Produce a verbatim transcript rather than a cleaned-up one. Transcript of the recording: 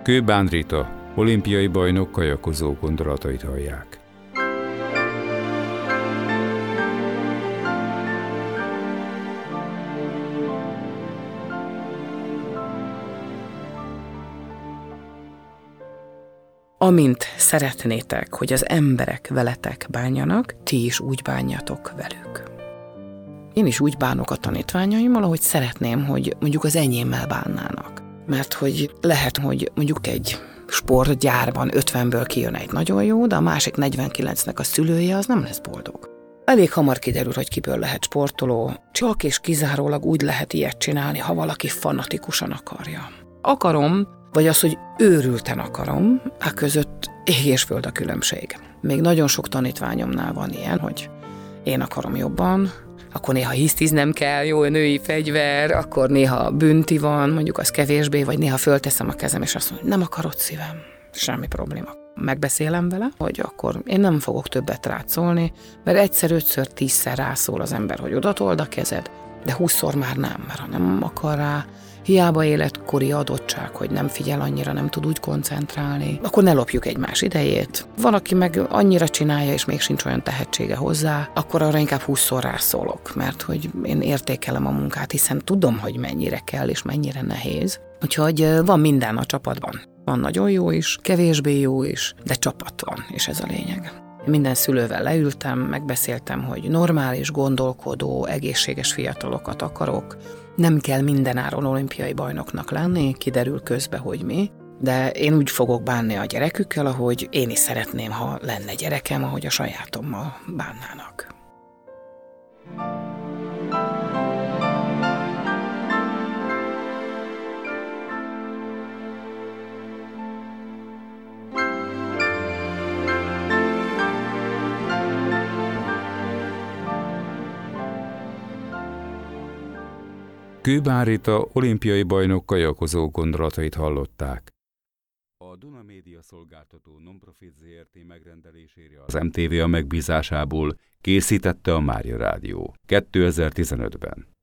Kőbán Rita, olimpiai bajnok kajakozó gondolatait hallják. Amint szeretnétek, hogy az emberek veletek bánjanak, ti is úgy bánjatok velük. Én is úgy bánok a tanítványaimmal, ahogy szeretném, hogy mondjuk az enyémmel bánnának. Mert hogy lehet, hogy mondjuk egy sportgyárban ötvenből kijön egy nagyon jó, de a másik negyvenkilencnek a szülője az nem lesz boldog. Elég hamar kiderül, hogy kiből lehet sportoló. Csak és kizárólag úgy lehet ilyet csinálni, ha valaki fanatikusan akarja. Akarom, vagy az, hogy őrülten akarom, a között ég és föld a különbség. Még nagyon sok tanítványomnál van ilyen, hogy én akarom jobban, akkor néha hisztiznem kell, jó női fegyver, akkor néha bünti van, mondjuk az kevésbé, vagy néha fölteszem a kezem, és azt mondom, nem akarod szívem, semmi probléma. Megbeszélem vele, hogy akkor én nem fogok többet rád szólni, mert egyszer, ötször, tízszer rászól az ember, hogy odatold a kezed, de húszszor már nem, mert ha nem akar rá, hiába életkori adottság, hogy nem figyel annyira, nem tud úgy koncentrálni, akkor ne lopjuk egymás idejét. Van, aki meg annyira csinálja, és még sincs olyan tehetsége hozzá, akkor arra inkább húszszor rászólok, mert hogy én értékelem a munkát, hiszen tudom, hogy mennyire kell, és mennyire nehéz. Úgyhogy van minden a csapatban. Van nagyon jó is, kevésbé jó is, de csapat van, és ez a lényeg. Minden szülővel leültem, megbeszéltem, hogy normális, gondolkodó, egészséges fiatalokat akarok. Nem kell mindenáron olimpiai bajnoknak lenni, kiderül közbe, hogy mi, de én úgy fogok bánni a gyerekükkel, ahogy én is szeretném, ha lenne gyerekem, ahogy a sajátommal bánnának. Kőbán Rita, olimpiai bajnok kajakozó gondolatait hallották. A Duna Média szolgáltató Nonprofit zé er té megrendelésére az em té vé a megbízásából készítette a Mária Rádió kétezer-tizenötben.